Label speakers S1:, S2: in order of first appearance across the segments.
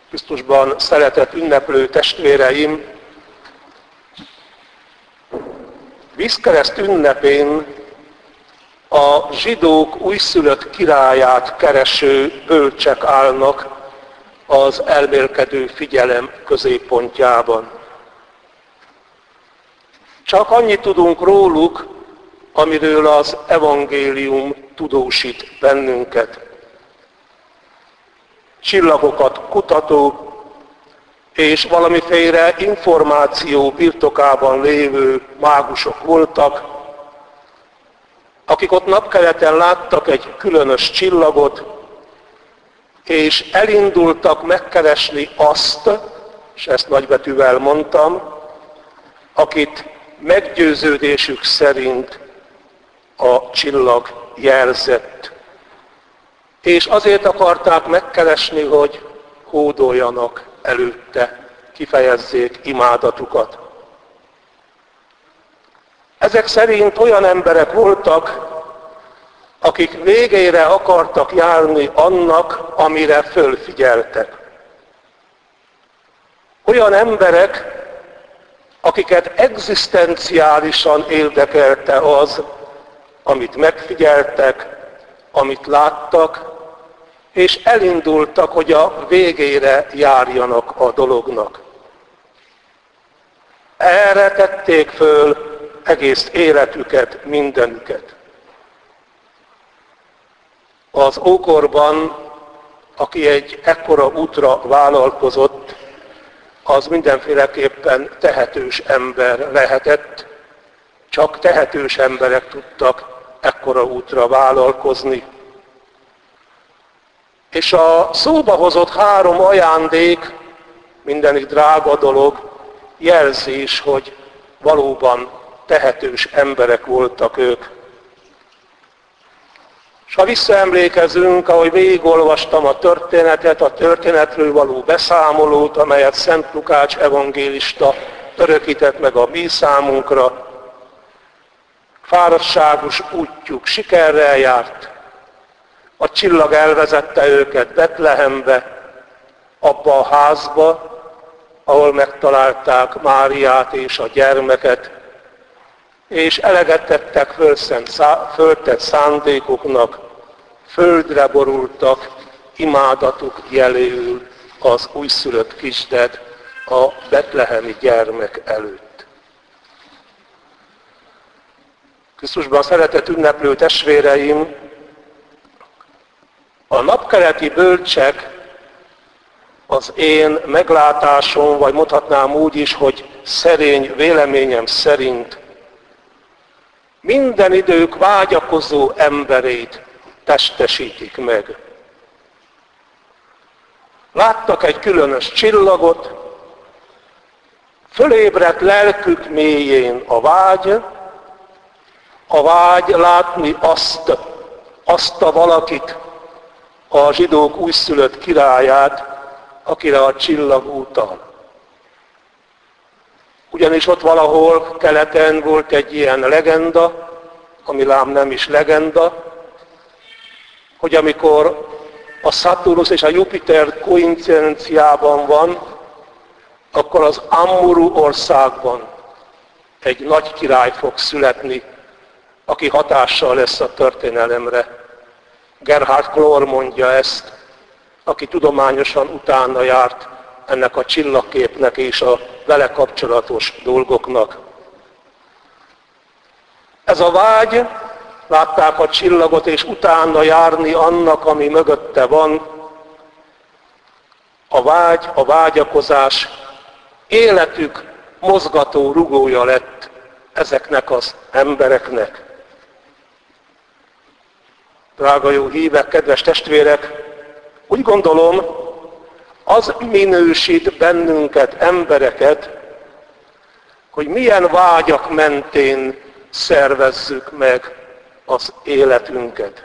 S1: Krisztusban szeretett ünneplő testvéreim, vízkereszt ünnepén a zsidók újszülött királyát kereső bölcsek állnak az elmélkedő figyelem középpontjában. Csak annyit tudunk róluk, amiről az evangélium tudósít bennünket. Csillagokat kutató és valamiféle információ birtokában lévő mágusok voltak, akik ott napkeleten láttak egy különös csillagot, és elindultak megkeresni azt, és ezt nagybetűvel mondtam, akit meggyőződésük szerint a csillag jelzett. És azért akarták megkeresni, hogy hódoljanak előtte, kifejezzék imádatukat. Ezek szerint olyan emberek voltak, akik végére akartak járni annak, amire fölfigyeltek. Olyan emberek, akiket egzisztenciálisan érdekelte az, amit megfigyeltek, amit láttak, és elindultak, hogy a végére járjanak a dolognak. Erre tették föl egész életüket, mindenüket. Az ókorban, aki egy ekkora útra vállalkozott, az mindenféleképpen tehetős ember lehetett, csak tehetős emberek tudtak ekkora útra vállalkozni. És a szóba hozott 3 ajándék, mindenik drága dolog, jelzés, hogy valóban tehetős emberek voltak ők. És ha visszaemlékezünk, ahogy végigolvastam a történetet, a történetről való beszámolót, amelyet Szent Lukács evangélista örökített meg a mi számunkra, fáradtságos útjuk sikerrel járt. A csillag elvezette őket Betlehembe, abba a házba, ahol megtalálták Máriát és a gyermeket, és eleget tettek föltett szándékoknak, földre borultak imádatuk jeléül az újszülött kisded a betlehemi gyermek előtt. Krisztusban szeretett ünneplő testvéreim, a napkeleti bölcsek az én meglátásom, vagy mondhatnám úgy is, hogy szerény véleményem szerint minden idők vágyakozó emberét testesítik meg. Láttak egy különös csillagot, fölébredt lelkük mélyén a vágy látni azt a valakit, a zsidók újszülött királyát, akire a csillag utal. Ugyanis ott valahol keleten volt egy ilyen legenda, ami lám nem is legenda, hogy amikor a Szaturnusz és a Jupiter koincidenciában van, akkor az Ammuru országban egy nagy király fog születni, aki hatással lesz a történelemre. Gerhard Klor mondja ezt, aki tudományosan utána járt ennek a csillagképnek és a vele kapcsolatos dolgoknak. Ez a vágy, látták a csillagot és utána járni annak, ami mögötte van, a vágyakozás életük mozgató rugója lett ezeknek az embereknek. Drága jó hívek, kedves testvérek, úgy gondolom, az minősít bennünket, embereket, hogy milyen vágyak mentén szervezzük meg az életünket.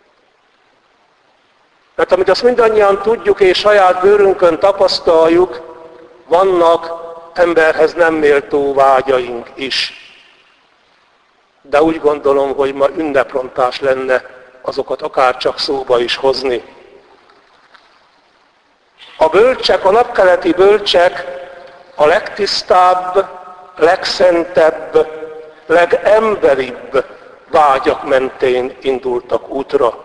S1: Mert amit azt mindannyian tudjuk és saját bőrünkön tapasztaljuk, vannak emberhez nem méltó vágyaink is. De úgy gondolom, hogy ma ünneprontás lenne azokat akár csak szóba is hozni. A bölcsek, a napkeleti bölcsek a legtisztább, legszentebb, legemberibb vágyak mentén indultak útra.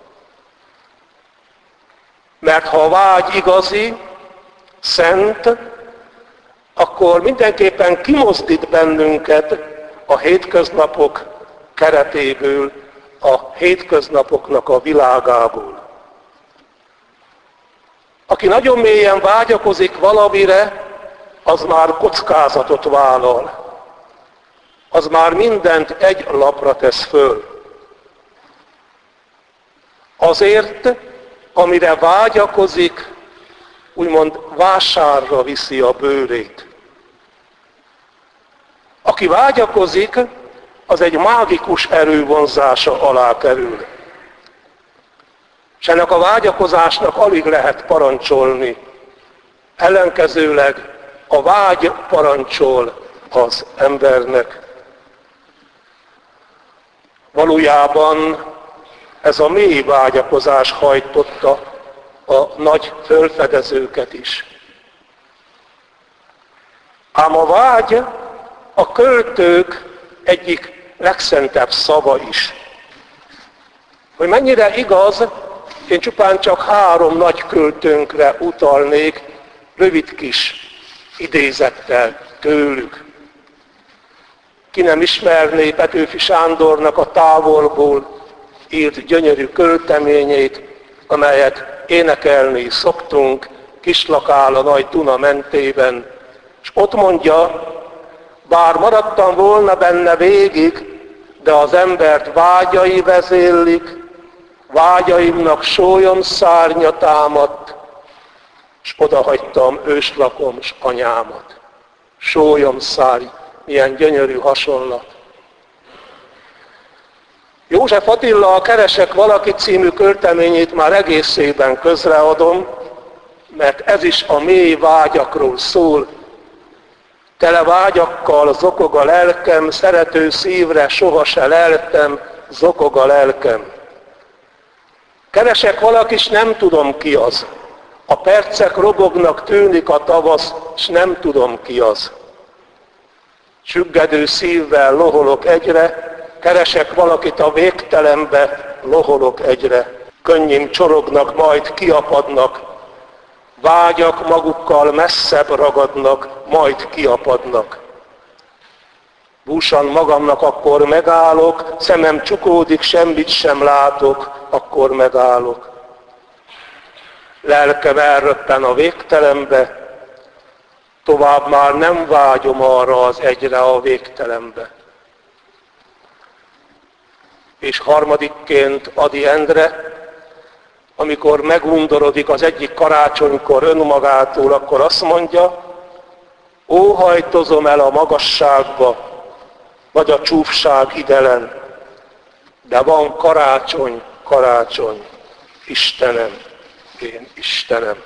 S1: Mert ha a vágy igazi, szent, akkor mindenképpen kimozdít bennünket a hétköznapok keretéből, a hétköznapoknak a világából. Aki nagyon mélyen vágyakozik valamire, az már kockázatot vállal. Az már mindent egy lapra tesz föl. Azért, amire vágyakozik, úgymond vásárra viszi a bőrét. Aki vágyakozik, az egy mágikus erő vonzása alá kerül. És ennek a vágyakozásnak alig lehet parancsolni. Ellenkezőleg a vágy parancsol az embernek. Valójában ez a mély vágyakozás hajtotta a nagy fölfedezőket is. Ám a vágy a költők egyik legszentebb szava is. Hogy mennyire igaz, én csupán csak 3 nagy költőnkre utalnék, rövid kis idézettel tőlük. Ki nem ismerné Petőfi Sándornak a Távolból írt gyönyörű költeményét, amelyet énekelni szoktunk, Kislakál a nagy Duna mentében, és ott mondja, bár maradtam volna benne végig, de az embert vágyai vezérlik, vágyaimnak sólyom szárnya támadt, és odahagytam őslakom s anyámat. Sólyom szárny, milyen gyönyörű hasonlat. József Attila a Keresek valakit című költeményét már egészében közreadom, mert ez is a mély vágyakról szól. Tele vágyakkal zokog a lelkem, szerető szívre soha se leltem, zokog a lelkem. Keresek valakit, s nem tudom ki az. A percek robognak, tűnik a tavasz, s nem tudom ki az. Süggedő szívvel loholok egyre, keresek valakit a végtelenbe, loholok egyre. Könnyim csorognak, majd kiapadnak, vágyak magukkal messzebb ragadnak, majd kiapadnak. Búsan magamnak akkor megállok, szemem csukódik, semmit sem látok, akkor megállok. Lelkem elröppen a végtelenbe, tovább már nem vágyom arra az egyre a végtelenbe. És harmadikként Ady Endre, amikor megundorodik az egyik karácsonykor önmagától, akkor azt mondja, óhajtozom el a magasságba, vagy a csúfság idelen, de van karácsony, karácsony, Istenem, én Istenem.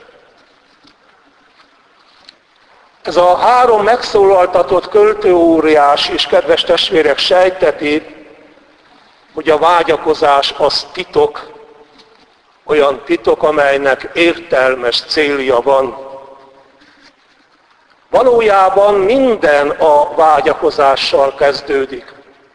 S1: Ez a 3 megszólaltatott költőóriás és kedves testvérek sejteti, hogy a vágyakozás az titok, olyan titok, amelynek értelmes célja van. Valójában minden a vágyakozással kezdődik.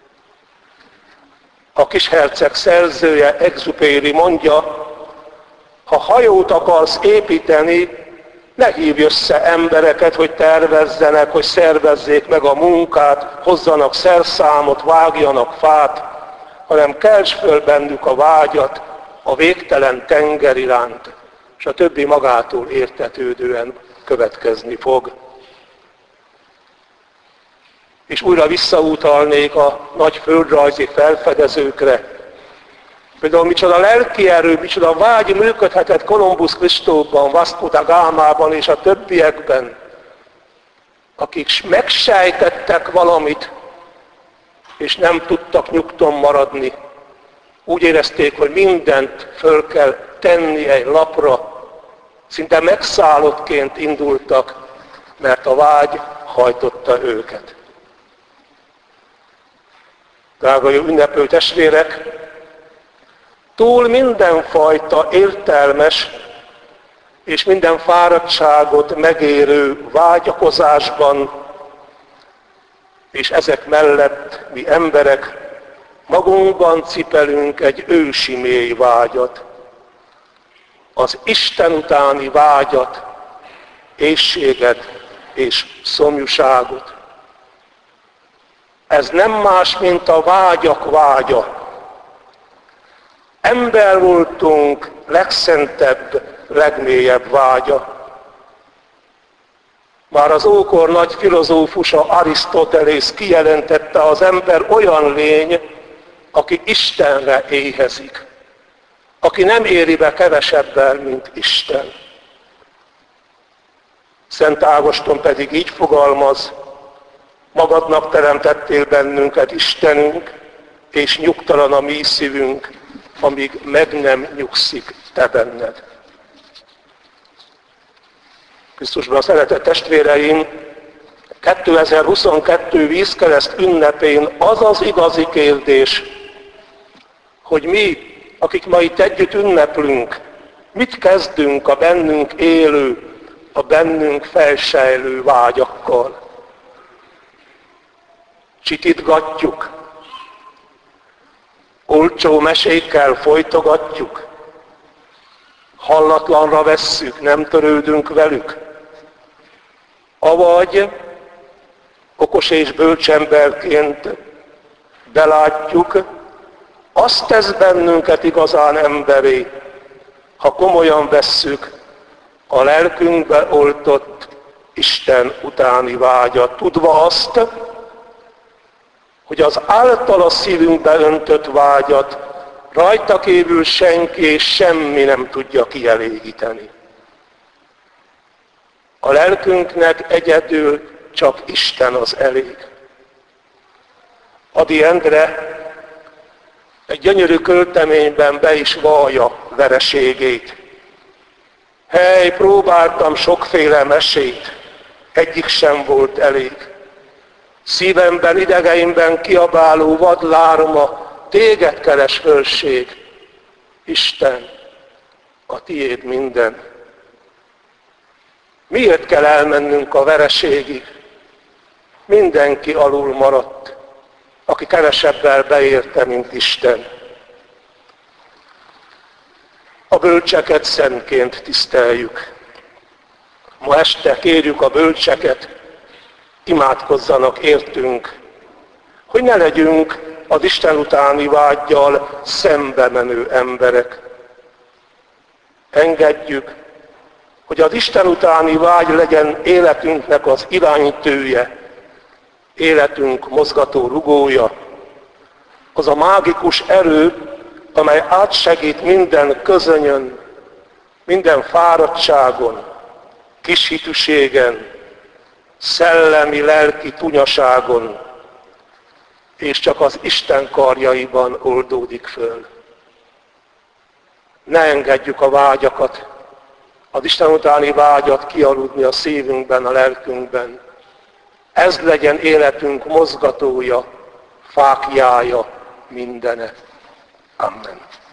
S1: A Kisherceg szerzője, Exupéry mondja, ha hajót akarsz építeni, ne hívj össze embereket, hogy tervezzenek, hogy szervezzék meg a munkát, hozzanak szerszámot, vágjanak fát, hanem kelts föl bennük a vágyat a végtelen tenger iránt, és a többi magától értetődően következni fog. És újra visszautalnék a nagy földrajzi felfedezőkre. Például micsoda lelki erő, micsoda vágy működhetett Kolumbusz Kristófban, Vasco da Gamában és a többiekben, akik megsejtettek valamit, és nem tudtak nyugton maradni. Úgy érezték, hogy mindent föl kell tenni egy lapra, szinte megszállottként indultak, mert a vágy hajtotta őket. Drága ünnepő testvérek, túl mindenfajta értelmes és minden fáradtságot megérő vágyakozásban, és ezek mellett mi emberek magunkban cipelünk egy ősi mély vágyat, az Isten utáni vágyat, éhséget és szomjúságot. Ez nem más, mint a vágyak vágya. Ember voltunk legszentebb, legmélyebb vágya. Már az ókor nagy filozófusa Arisztotelész kijelentette, az ember olyan lény, aki Istenre éhezik, aki nem éri be kevesebbel, mint Isten. Szent Ágoston pedig így fogalmaz: magadnak teremtettél bennünket, Istenünk, és nyugtalan a mi szívünk, amíg meg nem nyugszik te benned. Krisztusban szeretett testvéreim, 2022 vízkereszt ünnepén az az igazi kérdés, hogy mi, akik ma itt együtt ünneplünk, mit kezdünk a bennünk élő, a bennünk felsejlő vágyakkal. Csitítgatjuk, olcsó mesékkel folytogatjuk, hallatlanra vesszük, nem törődünk velük, avagy okos és bölcs emberként belátjuk, azt tesz bennünket igazán emberé, ha komolyan vesszük a lelkünkbe oltott Isten utáni vágyat, tudva azt, hogy az által a szívünkbe öntött vágyat rajta kívül senki és semmi nem tudja kielégíteni. A lelkünknek egyedül csak Isten az elég. Ady Endre egy gyönyörű költeményben be is vallja vereségét. Hely, próbáltam sokféle mesét, egyik sem volt elég. Szívemben, idegeimben kiabáló vadlárma, téged keres fölség. Isten, a tiéd minden. Miért kell elmennünk a vereségig? Mindenki alul maradt, aki kevesebbel beérte, mint Isten. A bölcseket szentként tiszteljük. Ma este kérjük a bölcseket, imádkozzanak értünk, hogy ne legyünk az Isten utáni vággyal szembe menő emberek. Engedjük, hogy az Isten utáni vágy legyen életünknek az iránytője, életünk mozgató rugója, az a mágikus erő, amely átsegít minden közönyön, minden fáradtságon, kishitűségen, szellemi, lelki tunyaságon, és csak az Isten karjaiban oldódik föl. Ne engedjük a vágyakat, az Isten utáni vágyat kialudni a szívünkben, a lelkünkben. Ez legyen életünk mozgatója, fáklyája, mindene. Amen.